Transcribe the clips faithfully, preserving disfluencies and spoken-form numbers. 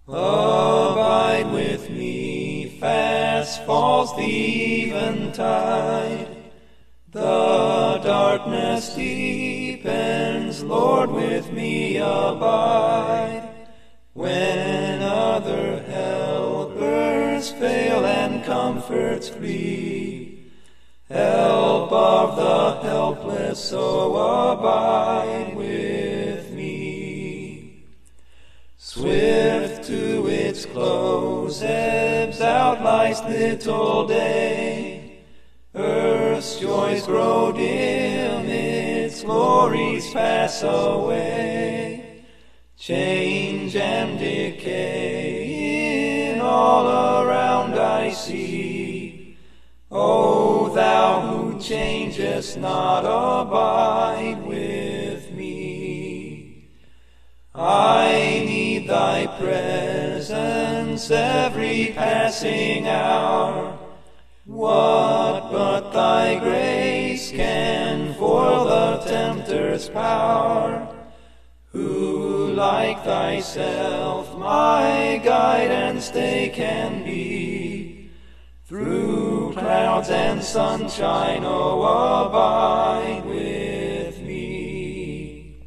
Abide with me, fast falls the eventide. The darkness deepens, Lord, with me abide. When other helpers fail and comforts flee, help of the helpless, so abide with me. Swift to its close ebbs out life's little day. Earth's joys grow dim, its glories pass away. Change and decay in all around I see. O thou who changest not, abide with me. I need thy presence every passing hour. What but thy grace can foil the tempter's power? Who like thyself my guide and stay can be? Through clouds and sunshine, oh, abide with me.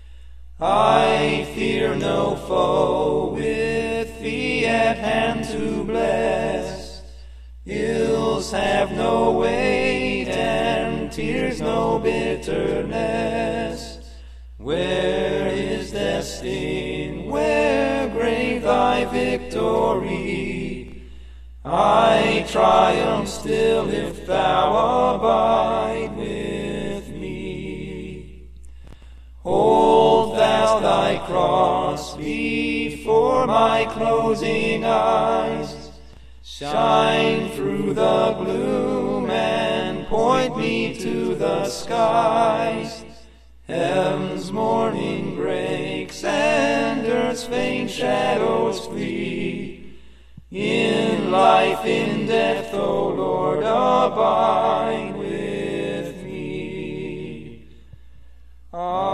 I fear no foe, with thee at hand to bless. Ills have no weight, and tears no bitterness. Where is their sting? Where grave thy victory? I triumph still if thou abide with me. Hold thou thy cross before my closing eyes. Shine through the gloom and point me to the skies. Heaven's morning breaks and earth's faint shadows flee. In life, in death, O Lord, abide with me. Amen.